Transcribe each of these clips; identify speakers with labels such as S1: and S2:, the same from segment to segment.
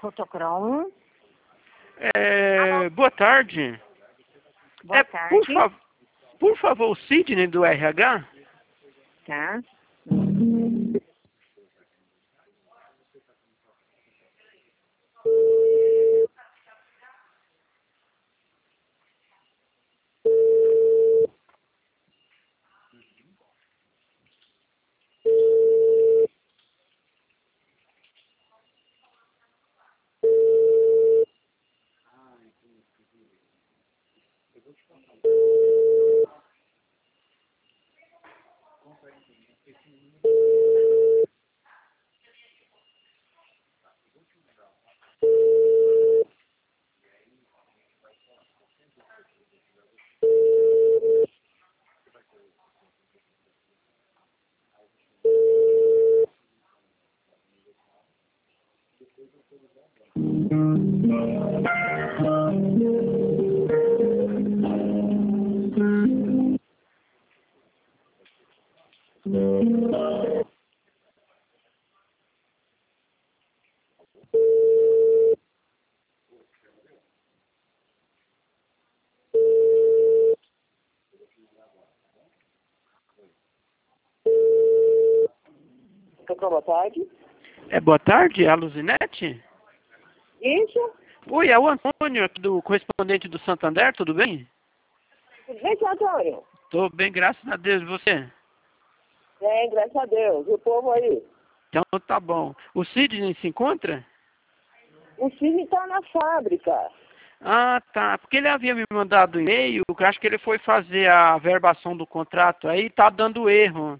S1: Fotocrom.
S2: Boa tarde.
S1: Boa tarde.
S2: Por favor, o Sidney do RH?
S1: Tá. Boa tarde.
S2: Boa tarde, a Luzinete?
S1: Isso?
S2: Oi, é o Antônio, aqui do correspondente do Santander, tudo bem?
S1: Tudo bem, seu Antônio?
S2: Tô bem, graças a Deus, e você?
S1: Bem, graças a Deus. E o povo aí?
S2: Então tá bom. O Sidney se encontra?
S1: O Cine está na fábrica.
S2: Ah, tá. Porque ele havia me mandado um e-mail, que eu acho que ele foi fazer a verbação do contrato, aí tá dando erro.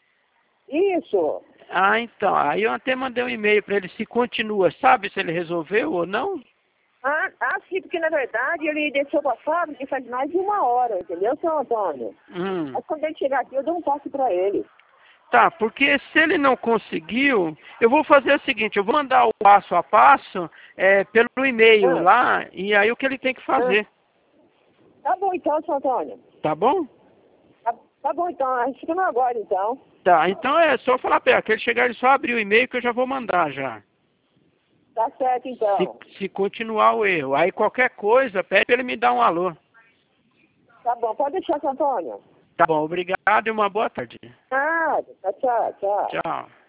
S1: Isso.
S2: Ah, então. Aí eu até mandei um e-mail para ele se continua. Sabe se ele resolveu ou não?
S1: Sim, porque na verdade ele desceu para a fábrica faz mais de 1 hora, entendeu, seu Antônio? Mas quando ele chegar aqui eu dou um toque para ele.
S2: Tá, porque se ele não conseguiu, eu vou fazer o seguinte, eu vou mandar o passo a passo pelo e-mail
S1: Ah,
S2: lá, e aí o que ele tem que
S1: ah.
S2: fazer.
S1: Tá bom então, seu Antônio.
S2: Tá bom?
S1: Tá bom então, a gente fica no aguardo então.
S2: Tá, então é só falar para ele, que ele chegar ele só abrir o e-mail que eu já vou mandar já.
S1: Tá certo então.
S2: Se continuar o erro. Aí qualquer coisa, pede pra ele me dar um alô.
S1: Tá bom, pode deixar, seu Antônio.
S2: Tá bom, obrigado e uma boa tarde.
S1: Tchau, tchau.
S2: Tchau.